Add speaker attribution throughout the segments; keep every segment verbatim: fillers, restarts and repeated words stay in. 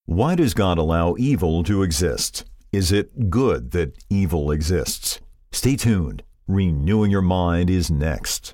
Speaker 1: Why does God allow evil to exist? Is it good that evil exists? Stay tuned. Renewing Your Mind is next.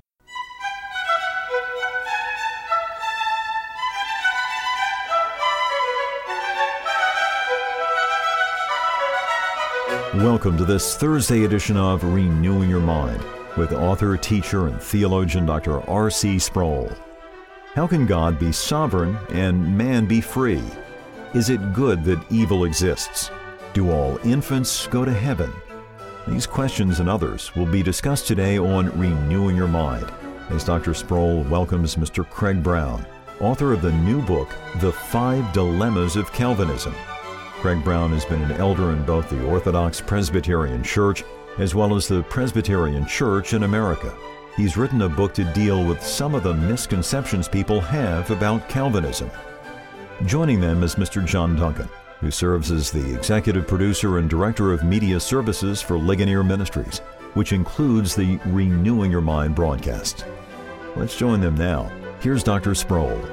Speaker 1: Welcome to this Thursday edition of Renewing Your Mind with author, teacher, and theologian Doctor R C Sproul. How can God be sovereign and man be free? Is it good that evil exists? Do all infants go to heaven? These questions and others will be discussed today on Renewing Your Mind as Doctor Sproul welcomes Mister Craig Brown, author of the new book, The Five Dilemmas of Calvinism. Craig Brown has been an elder in both the Orthodox Presbyterian Church as well as the Presbyterian Church in America. He's written a book to deal with some of the misconceptions people have about Calvinism. Joining them is Mister John Duncan, who serves as the executive producer and director of media services for Ligonier Ministries, which includes the Renewing Your Mind broadcast. Let's join them now. Here's Doctor Sproul.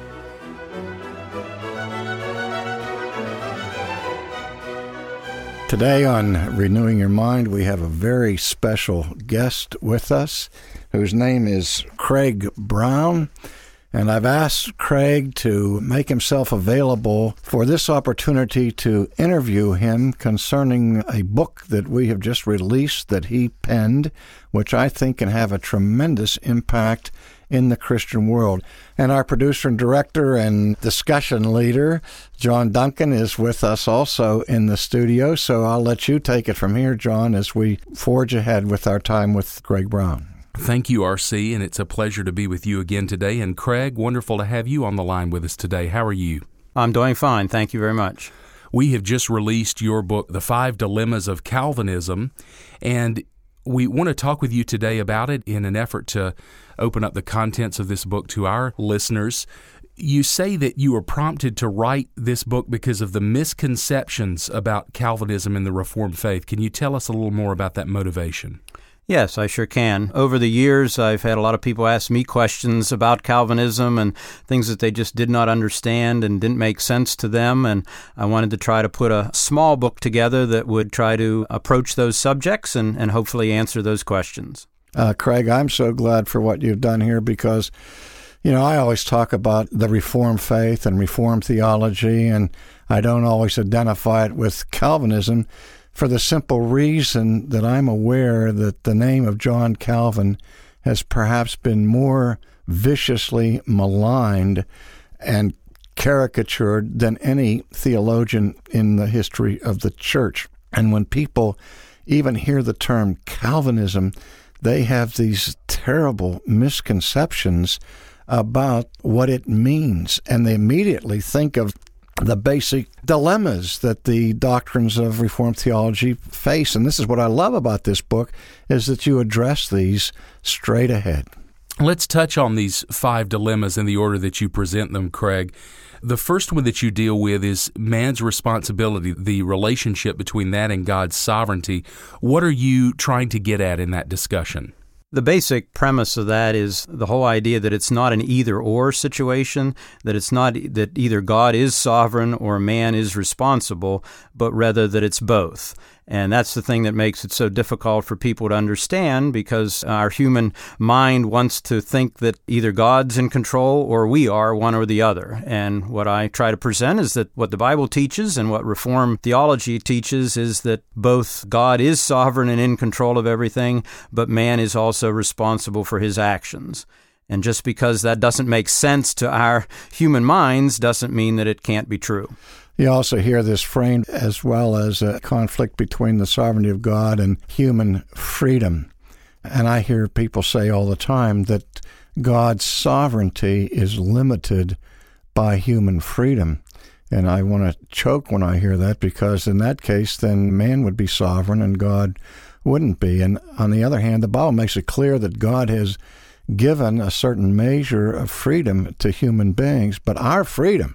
Speaker 2: Today on Renewing Your Mind, we have a very special guest with us whose name is Craig Brown. And I've asked Craig to make himself available for this opportunity to interview him concerning a book that we have just released that he penned, which I think can have a tremendous impact in the Christian world. And our producer and director and discussion leader, John Duncan, is with us also in the studio. So I'll let you take it from here, John, as we forge ahead with our time with Craig Brown.
Speaker 3: Thank you, R C, and it's a pleasure to be with you again today. And Craig, wonderful to have you on the line with us today. How are you?
Speaker 4: I'm doing fine. Thank you very much.
Speaker 3: We have just released your book, The Five Dilemmas of Calvinism, and we want to talk with you today about it in an effort to open up the contents of this book to our listeners. You say that you were prompted to write this book because of the misconceptions about Calvinism and the Reformed faith. Can you tell us a little more about that motivation?
Speaker 4: Yes, I sure can. Over the years, I've had a lot of people ask me questions about Calvinism and things that they just did not understand and didn't make sense to them, and I wanted to try to put a small book together that would try to approach those subjects and, and hopefully answer those questions.
Speaker 2: Uh, Craig, I'm so glad for what you've done here because, you know, I always talk about the Reformed faith and Reformed theology, and I don't always identify it with Calvinism for the simple reason that I'm aware that the name of John Calvin has perhaps been more viciously maligned and caricatured than any theologian in the history of the church. And when people even hear the term Calvinism, they have these terrible misconceptions about what it means, and they immediately think of the basic dilemmas that the doctrines of Reformed theology face. And this is what I love about this book, is that you address these straight ahead.
Speaker 3: Let's touch on these five dilemmas in the order that you present them, Craig. The first one that you deal with is man's responsibility, the relationship between that and God's sovereignty. What are you trying to get at in that discussion?
Speaker 4: The basic premise of that is the whole idea that it's not an either-or situation, that it's not that either God is sovereign or man is responsible, but rather that it's both. And that's the thing that makes it so difficult for people to understand, because our human mind wants to think that either God's in control or we are, one or the other. And what I try to present is that what the Bible teaches and what Reformed theology teaches is that both God is sovereign and in control of everything, but man is also responsible for his actions. And just because that doesn't make sense to our human minds doesn't mean that it can't be true.
Speaker 2: You also hear this framed as well as a conflict between the sovereignty of God and human freedom. And I hear people say all the time that God's sovereignty is limited by human freedom. And I want to choke when I hear that, because in that case, then man would be sovereign and God wouldn't be. And on the other hand, the Bible makes it clear that God has given a certain measure of freedom to human beings, but our freedom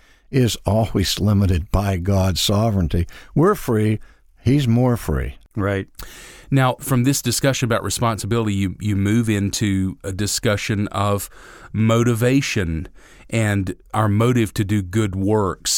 Speaker 2: is always limited by God's sovereignty. We're free. He's more free.
Speaker 4: Right.
Speaker 3: Now, from this discussion about responsibility, you, you move into a discussion of motivation and our motive to do good works.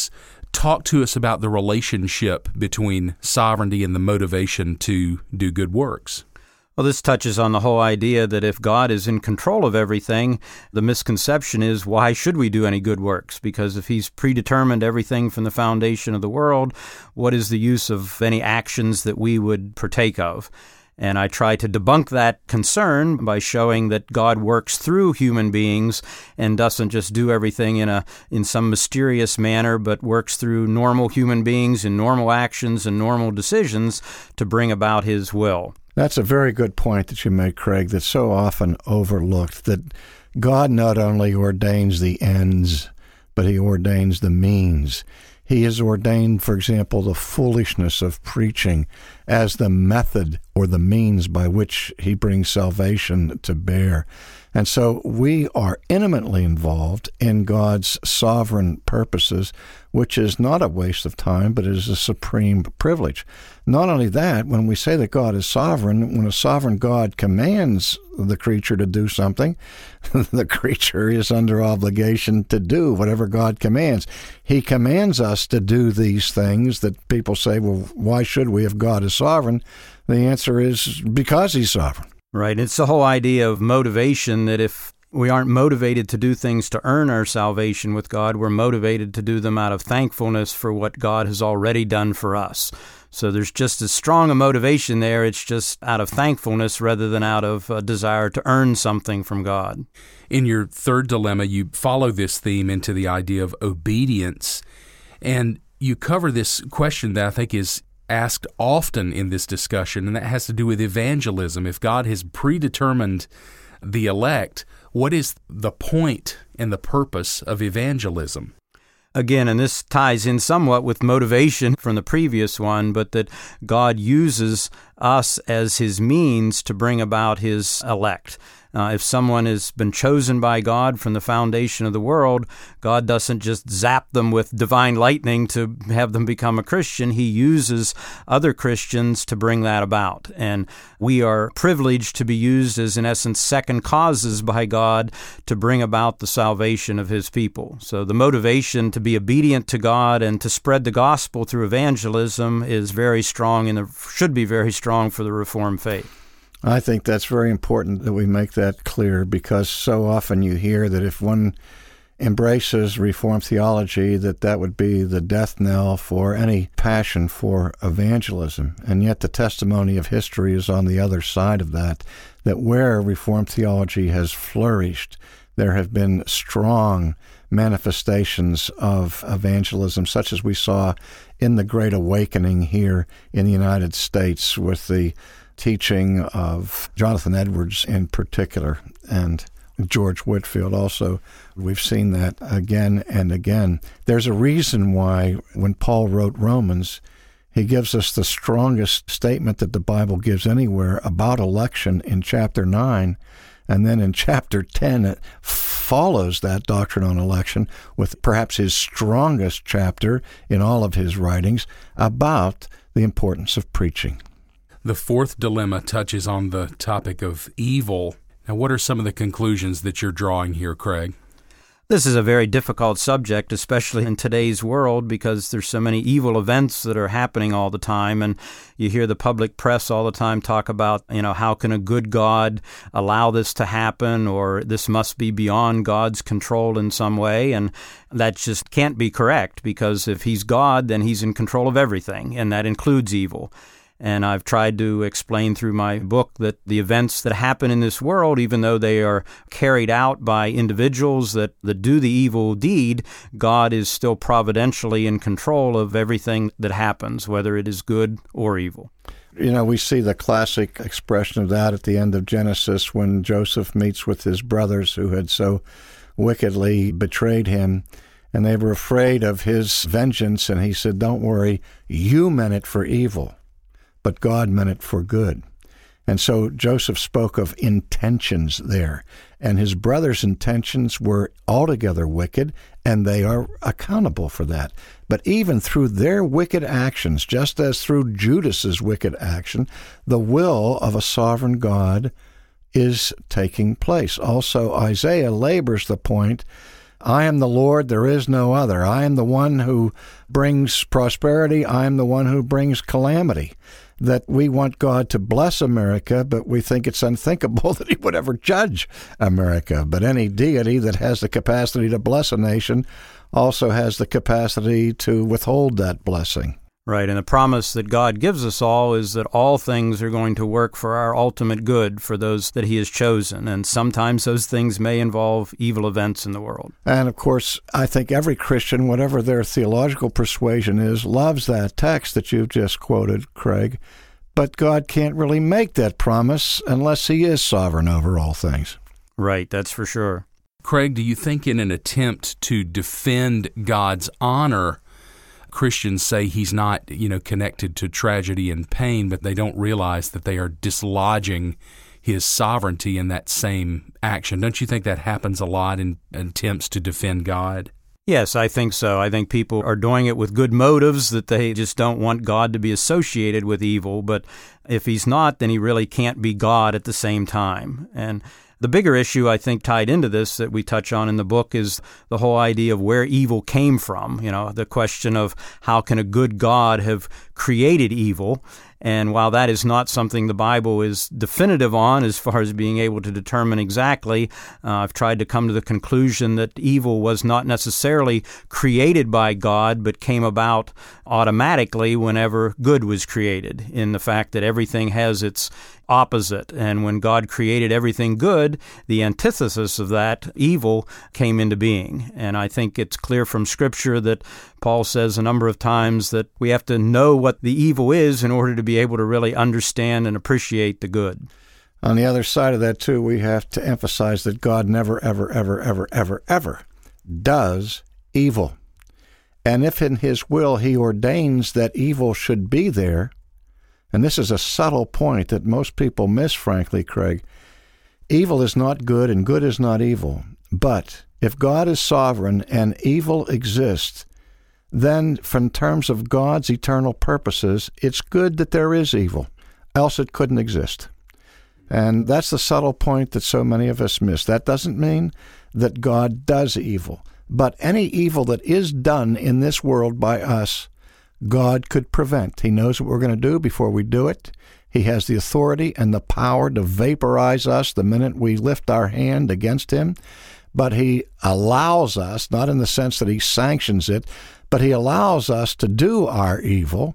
Speaker 3: talk to us about the relationship between sovereignty and the motivation to do good works.
Speaker 4: Well, this touches on the whole idea that if God is in control of everything, the misconception is, why should we do any good works? Because if He's predetermined everything from the foundation of the world, what is the use of any actions that we would partake of? And I try to debunk that concern by showing that God works through human beings and doesn't just do everything in a in some mysterious manner, but works through normal human beings in normal actions and normal decisions to bring about His will.
Speaker 2: That's a very good point that you make, Craig, that's so often overlooked, that God not only ordains the ends, but He ordains the means. He has ordained, for example, the foolishness of preaching as the method or the means by which He brings salvation to bear. And so we are intimately involved in God's sovereign purposes, which is not a waste of time, but is a supreme privilege. Not only that, when we say that God is sovereign, when a sovereign God commands the creature to do something, the creature is under obligation to do whatever God commands. He commands us to do these things that people say, well, why should we if God is sovereign? The answer is because He's sovereign.
Speaker 4: Right. It's the whole idea of motivation, that if we aren't motivated to do things to earn our salvation with God, we're motivated to do them out of thankfulness for what God has already done for us. So there's just as strong a motivation there. It's just out of thankfulness rather than out of a desire to earn something from God.
Speaker 3: In your third dilemma, you follow this theme into the idea of obedience, and you cover this question that I think is asked often in this discussion, and that has to do with evangelism. If God has predetermined the elect, what is the point and the purpose of evangelism?
Speaker 4: Again, and this ties in somewhat with motivation from the previous one, but that God uses us as His means to bring about His elect. Uh, if someone has been chosen by God from the foundation of the world, God doesn't just zap them with divine lightning to have them become a Christian. He uses other Christians to bring that about. And we are privileged to be used as, in essence, second causes by God to bring about the salvation of His people. So the motivation to be obedient to God and to spread the gospel through evangelism is very strong and should be very strong for the Reformed faith.
Speaker 2: I think that's very important that we make that clear, because so often you hear that if one embraces Reformed theology, that that would be the death knell for any passion for evangelism. And yet the testimony of history is on the other side of that, that where Reformed theology has flourished, there have been strong manifestations of evangelism, such as we saw in the Great Awakening here in the United States with the teaching of Jonathan Edwards in particular, and George Whitefield also. We've seen that again and again. There's a reason why when Paul wrote Romans, he gives us the strongest statement that the Bible gives anywhere about election in chapter nine, and then in chapter ten it follows that doctrine on election with perhaps his strongest chapter in all of his writings about the importance of preaching.
Speaker 3: The fourth dilemma touches on the topic of evil. Now, what are some of the conclusions that you're drawing here, Craig?
Speaker 4: This is a very difficult subject, especially in today's world, because there's so many evil events that are happening all the time, and you hear the public press all the time talk about, you know, how can a good God allow this to happen, or this must be beyond God's control in some way, and that just can't be correct, because if He's God, then He's in control of everything, and that includes evil. And I've tried to explain through my book that the events that happen in this world, even though they are carried out by individuals that, that do the evil deed, God is still providentially in control of everything that happens, whether it is good or evil.
Speaker 2: You know, we see the classic expression of that at the end of Genesis when Joseph meets with his brothers who had so wickedly betrayed him, and they were afraid of his vengeance, and he said, "Don't worry, you meant it for evil, but God meant it for good." And so Joseph spoke of intentions there, and his brothers' intentions were altogether wicked, and they are accountable for that. But even through their wicked actions, just as through Judas's wicked action, the will of a sovereign God is taking place. Also, Isaiah labors the point I am the Lord, there is no other. I am the one who brings prosperity. I am the one who brings calamity. That we want God to bless America, but we think it's unthinkable that he would ever judge America. But any deity that has the capacity to bless a nation also has the capacity to withhold that blessing.
Speaker 4: Right, and the promise that God gives us all is that all things are going to work for our ultimate good for those that he has chosen, and sometimes those things may involve evil events in the world.
Speaker 2: And of course, I think every Christian, whatever their theological persuasion is, loves that text that you've just quoted, Craig. But God can't really make that promise unless he is sovereign over all things.
Speaker 4: Right, that's for sure.
Speaker 3: Craig, do you think in an attempt to defend God's honor, Christians say he's not, you know, connected to tragedy and pain, but they don't realize that they are dislodging his sovereignty in that same action? Don't you think that happens a lot in attempts to defend God?
Speaker 4: Yes, I think so. I think people are doing it with good motives, that they just don't want God to be associated with evil. But if he's not, then he really can't be God at the same time. And the bigger issue, I think, tied into this that we touch on in the book is the whole idea of where evil came from. You know, the question of how can a good God have created evil? And while that is not something the Bible is definitive on as far as being able to determine exactly, uh, I've tried to come to the conclusion that evil was not necessarily created by God, but came about automatically whenever good was created, in the fact that everything has its opposite. And when God created everything good, the antithesis of that, evil, came into being. And I think it's clear from Scripture that Paul says a number of times that we have to know what the evil is in order to be able to really understand and appreciate the good.
Speaker 2: On the other side of that, too, we have to emphasize that God never, ever, ever, ever, ever, ever does evil. And if in his will he ordains that evil should be there, and this is a subtle point that most people miss, frankly, Craig, evil is not good and good is not evil. But if God is sovereign and evil exists, then from terms of God's eternal purposes, it's good that there is evil, else it couldn't exist. And that's the subtle point that so many of us miss. That doesn't mean that God does evil, but any evil that is done in this world by us, God could prevent. He knows what we're going to do before we do it. He has the authority and the power to vaporize us the minute we lift our hand against him. But he allows us, not in the sense that he sanctions it, but he allows us to do our evil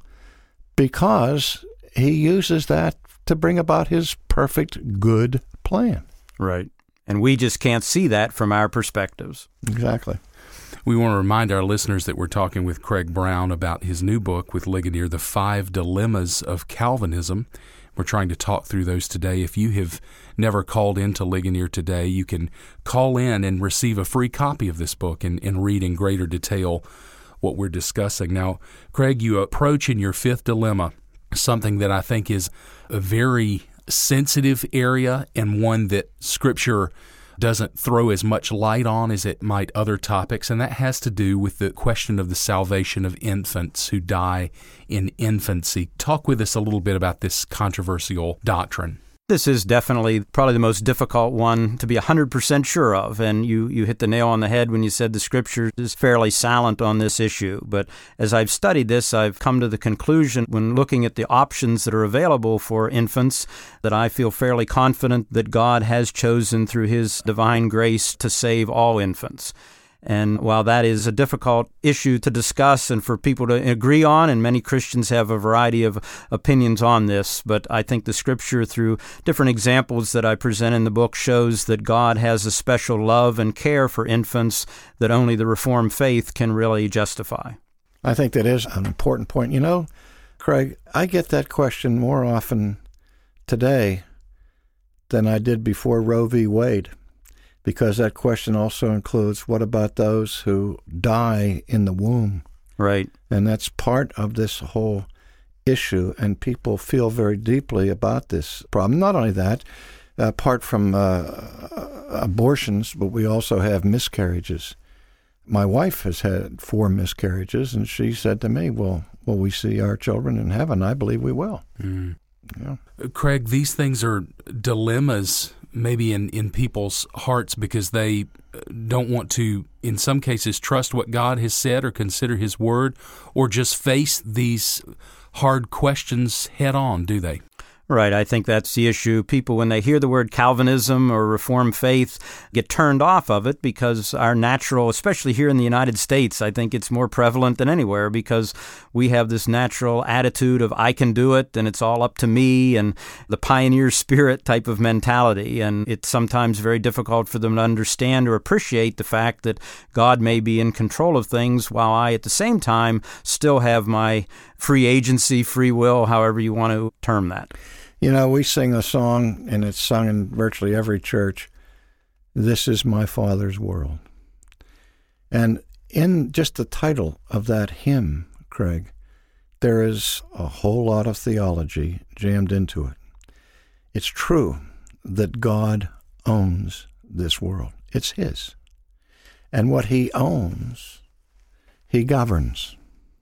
Speaker 2: because he uses that to bring about his perfect good plan.
Speaker 4: Right. And we just can't see that from our perspectives.
Speaker 2: Exactly.
Speaker 3: We want to remind our listeners that we're talking with Craig Brown about his new book with Ligonier, The Five Dilemmas of Calvinism. We're trying to talk through those today. If you have never called into Ligonier today, you can call in and receive a free copy of this book and, and read in greater detail what we're discussing. Now, Craig, you approach in your fifth dilemma something that I think is a very sensitive area and one that Scripture doesn't throw as much light on as it might other topics, and that has to do with the question of the salvation of infants who die in infancy. Talk with us a little bit about this controversial doctrine.
Speaker 4: This is definitely probably the most difficult one to be one hundred percent sure of, and you, you hit the nail on the head when you said the Scripture is fairly silent on this issue. But as I've studied this, I've come to the conclusion when looking at the options that are available for infants that I feel fairly confident that God has chosen through his divine grace to save all infants. And while that is a difficult issue to discuss and for people to agree on, and many Christians have a variety of opinions on this, but I think the Scripture, through different examples that I present in the book, shows that God has a special love and care for infants that only the Reformed faith can really justify.
Speaker 2: I think that is an important point. You know, Craig, I get that question more often today than I did before Roe v. Wade. Because that question also includes, what about those who die in the womb?
Speaker 4: Right.
Speaker 2: And that's part of this whole issue, and people feel very deeply about this problem. Not only that, apart from uh, abortions, but we also have miscarriages. My wife has had four miscarriages, and she said to me, well, will we see our children in heaven? I believe we will.
Speaker 3: Mm.
Speaker 2: Yeah.
Speaker 3: Craig, these things are dilemmas maybe in, in people's hearts because they don't want to, in some cases, trust what God has said or consider His Word, or just face these hard questions head on, do they?
Speaker 4: Right, I think that's the issue. People, when they hear the word Calvinism or Reformed faith, get turned off of it because our natural, especially here in the United States, I think it's more prevalent than anywhere because we have this natural attitude of I can do it and it's all up to me and the pioneer spirit type of mentality. And it's sometimes very difficult for them to understand or appreciate the fact that God may be in control of things while I, at the same time, still have my free agency, free will, however you want to term that.
Speaker 2: You know, we sing a song, and it's sung in virtually every church, "This is my Father's world." And in just the title of that hymn, Craig, there is a whole lot of theology jammed into it. It's true that God owns this world. It's His. And what He owns, He governs.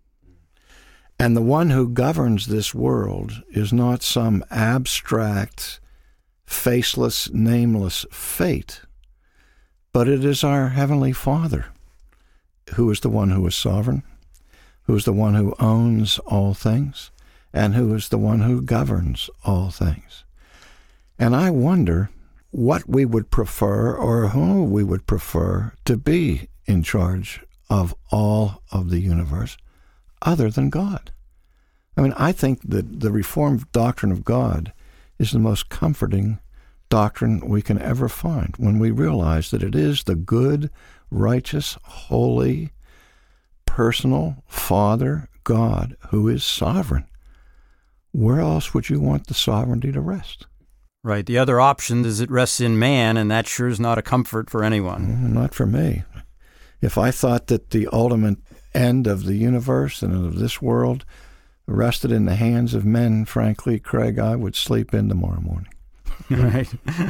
Speaker 2: And the one who governs this world is not some abstract, faceless, nameless fate, but it is our Heavenly Father, who is the one who is sovereign, who is the one who owns all things, and who is the one who governs all things. And I wonder what we would prefer, or who we would prefer to be in charge of all of the universe, other than God. I mean, I think that the Reformed doctrine of God is the most comforting doctrine we can ever find when we realize that it is the good, righteous, holy, personal Father God who is sovereign. Where else would you want the sovereignty to rest?
Speaker 4: Right. The other option is it rests in man, and that sure is not a comfort for anyone.
Speaker 2: Not for me. If I thought that the ultimate end of the universe and of this world rested in the hands of men, frankly, Craig, I would sleep in tomorrow morning.
Speaker 4: Right.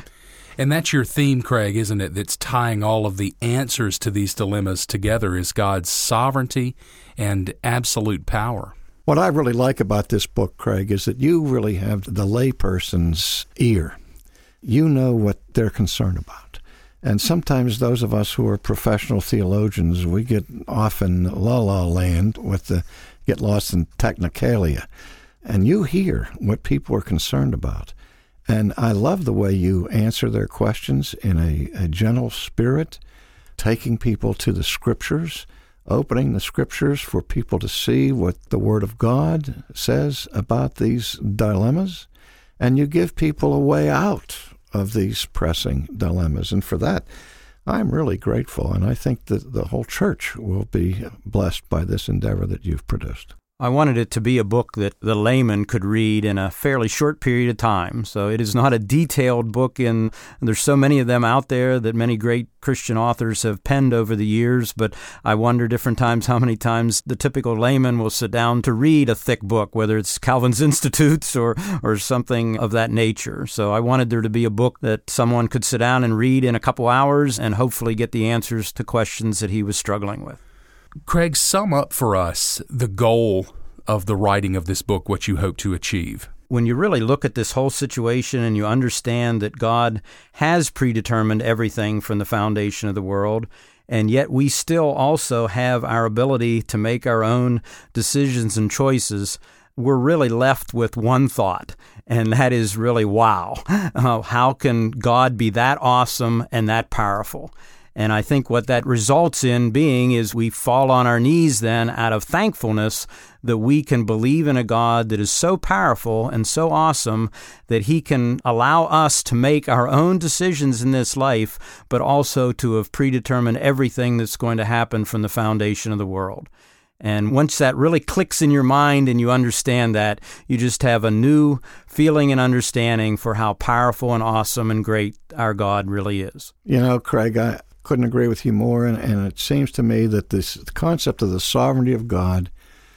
Speaker 3: And that's your theme, Craig, isn't it? That's tying all of the answers to these dilemmas together is God's sovereignty and absolute power.
Speaker 2: What I really like about this book, Craig, is that you really have the layperson's ear. You know what they're concerned about. And sometimes those of us who are professional theologians, we get off in la-la land with the, get lost in technicalia. And you hear what people are concerned about. And I love the way you answer their questions in a, a gentle spirit, taking people to the Scriptures, opening the Scriptures for people to see what the Word of God says about these dilemmas. And you give people a way out of these pressing dilemmas. And for that, I'm really grateful. And I think that the whole church will be blessed by this endeavor that you've produced.
Speaker 4: I wanted it to be a book that the layman could read in a fairly short period of time. So it is not a detailed book, and there's so many of them out there that many great Christian authors have penned over the years, but I wonder different times how many times the typical layman will sit down to read a thick book, whether it's Calvin's Institutes or, or something of that nature. So I wanted there to be a book that someone could sit down and read in a couple hours and hopefully get the answers to questions that he was struggling with.
Speaker 3: Craig, sum up for us the goal of the writing of this book, what you hope to achieve.
Speaker 4: When you really look at this whole situation and you understand that God has predetermined everything from the foundation of the world, and yet we still also have our ability to make our own decisions and choices, we're really left with one thought, and that is really, wow, uh, how can God be that awesome and that powerful? And I think what that results in being is we fall on our knees then out of thankfulness that we can believe in a God that is so powerful and so awesome that He can allow us to make our own decisions in this life, but also to have predetermined everything that's going to happen from the foundation of the world. And once that really clicks in your mind and you understand that, you just have a new feeling and understanding for how powerful and awesome and great our God really is.
Speaker 2: You know, Craig, I couldn't agree with you more, and, and it seems to me that this concept of the sovereignty of God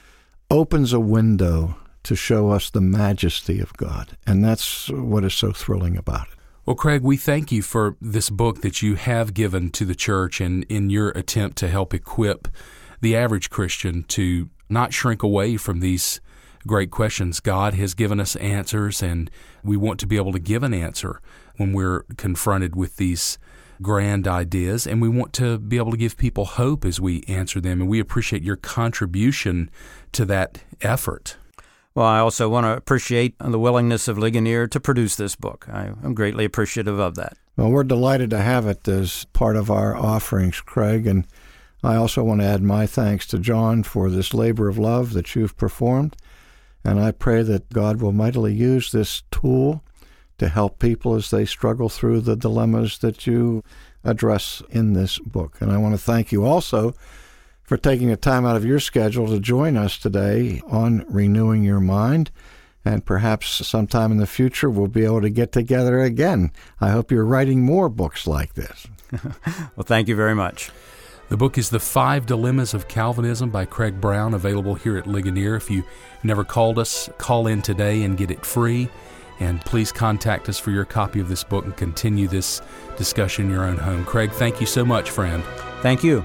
Speaker 2: opens a window to show us the majesty of God, and that's what is so thrilling about it.
Speaker 3: Well, Craig, we thank you for this book that you have given to the church and in your attempt to help equip the average Christian to not shrink away from these great questions. God has given us answers, and we want to be able to give an answer when we're confronted with these grand ideas, and we want to be able to give people hope as we answer them, and we appreciate your contribution to that effort.
Speaker 4: Well, I also want to appreciate the willingness of Ligonier to produce this book. I am greatly appreciative of that.
Speaker 2: Well, we're delighted to have it as part of our offerings, Craig, and I also want to add my thanks to John for this labor of love that you've performed, and I pray that God will mightily use this tool to help people as they struggle through the dilemmas that you address in this book. And I want to thank you also for taking a time out of your schedule to join us today on Renewing Your Mind. And perhaps sometime in the future we'll be able to get together again. I hope you're writing more books like this.
Speaker 4: Well, thank you very much.
Speaker 3: The book is The Five Dilemmas of Calvinism by Craig Brown, available here at Ligonier. If you never called us, call in today and get it free. And please contact us for your copy of this book and continue this discussion in your own home. Craig, thank you so much, friend.
Speaker 4: Thank you.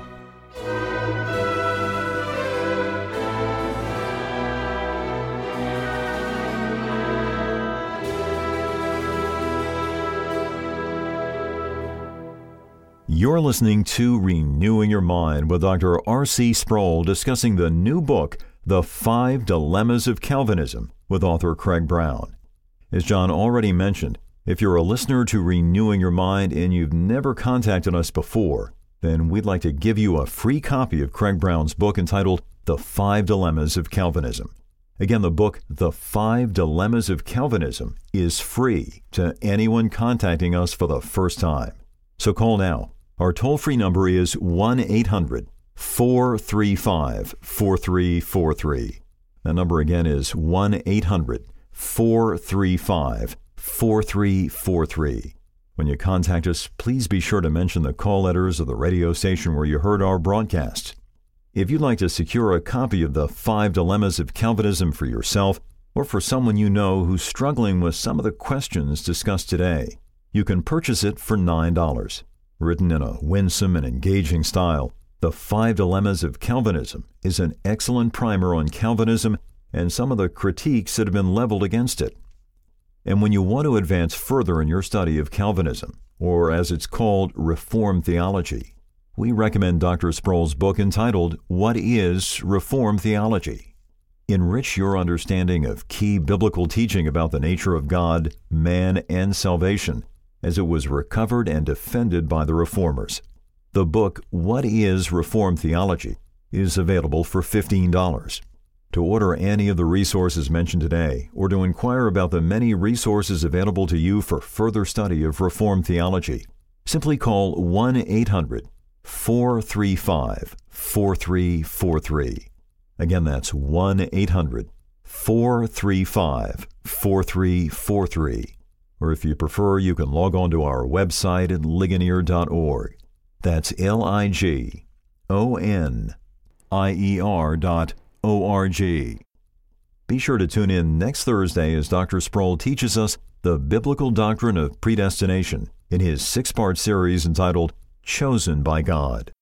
Speaker 1: You're listening to Renewing Your Mind with Doctor R C Sproul, discussing the new book, The Five Dilemmas of Calvinism, with author Craig Brown. As John already mentioned, if you're a listener to Renewing Your Mind and you've never contacted us before, then we'd like to give you a free copy of Craig Brown's book entitled The Five Dilemmas of Calvinism. Again, the book, The Five Dilemmas of Calvinism, is free to anyone contacting us for the first time. So call now. Our toll-free number is one eight hundred four three five four three four three. That number again is one eight hundred four three five four three four three. When you contact us, please be sure to mention the call letters of the radio station where you heard our broadcast. If you'd like to secure a copy of The Five Dilemmas of Calvinism for yourself or for someone you know who's struggling with some of the questions discussed today, you can purchase it for nine dollars. Written in a winsome and engaging style, The Five Dilemmas of Calvinism is an excellent primer on Calvinism and some of the critiques that have been leveled against it. And when you want to advance further in your study of Calvinism, or as it's called, Reformed Theology, we recommend Doctor Sproul's book entitled, What is Reformed Theology? Enrich your understanding of key biblical teaching about the nature of God, man, and salvation, as it was recovered and defended by the Reformers. The book, What is Reformed Theology, is available for fifteen dollars. To order any of the resources mentioned today, or to inquire about the many resources available to you for further study of Reformed theology, simply call one eight hundred four three five four three four three. Again, that's one eight hundred four three five four three four three. Or if you prefer, you can log on to our website at ligonier dot org. That's L I G O N I E R dot O R G. Be sure to tune in next Thursday as Doctor Sproul teaches us the biblical doctrine of predestination in his six-part series entitled Chosen by God.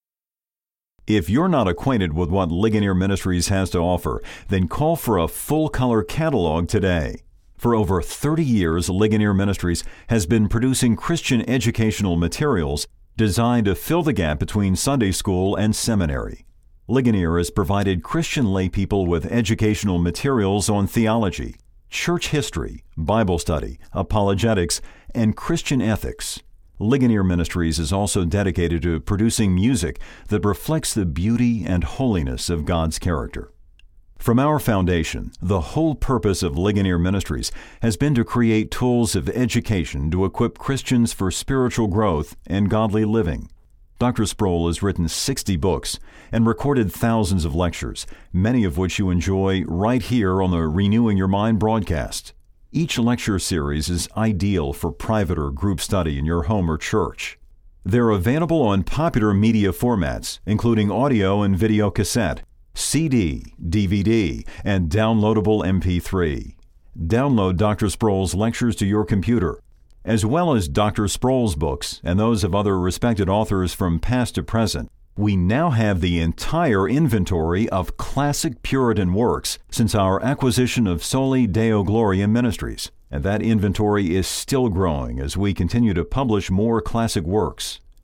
Speaker 1: If you're not acquainted with what Ligonier Ministries has to offer, then call for a full-color catalog today. For over thirty years, Ligonier Ministries has been producing Christian educational materials designed to fill the gap between Sunday school and seminary. Ligonier has provided Christian laypeople with educational materials on theology, church history, Bible study, apologetics, and Christian ethics. Ligonier Ministries is also dedicated to producing music that reflects the beauty and holiness of God's character. From our foundation, the whole purpose of Ligonier Ministries has been to create tools of education to equip Christians for spiritual growth and godly living. Doctor Sproul has written sixty books and recorded thousands of lectures, many of which you enjoy right here on the Renewing Your Mind broadcast. Each lecture series is ideal for private or group study in your home or church. They're available on popular media formats, including audio and video cassette, C D, D V D, and downloadable M P three. Download Doctor Sproul's lectures to your computer, as well as Doctor Sproul's books and those of other respected authors from past to present. We now have the entire inventory of classic Puritan works since our acquisition of Soli Deo Gloria Ministries, and that inventory is still growing as we continue to publish more classic works.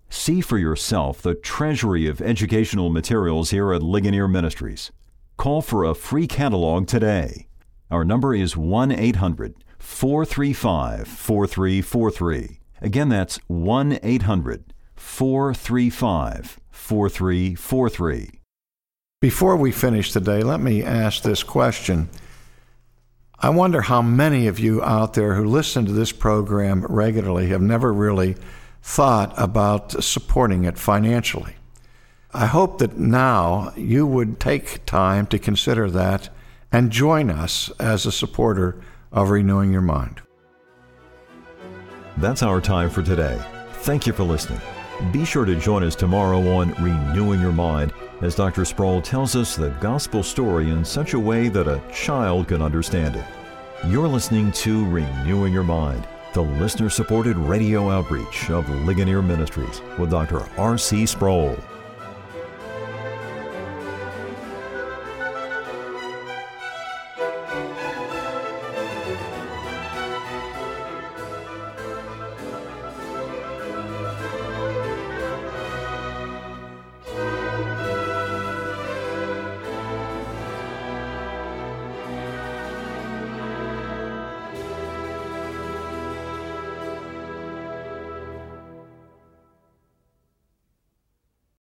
Speaker 1: See for yourself the treasury of educational materials here at Ligonier Ministries. Call for a free catalog today. Our number is one eight hundred, four three five, four three four three. Again, that's one eight hundred, four three five, four three four three.
Speaker 2: Before we finish today, let me ask this question. I wonder how many of you out there who listen to this program regularly have never really thought about supporting it financially. I hope that now you would take time to consider that and join us as a supporter of Renewing Your Mind.
Speaker 1: That's our time for today. Thank you for listening. Be sure to join us tomorrow on Renewing Your Mind as Doctor Sproul tells us the gospel story in such a way that a child can understand it. You're listening to Renewing Your Mind, the listener-supported radio outreach of Ligonier Ministries with Doctor R C Sproul.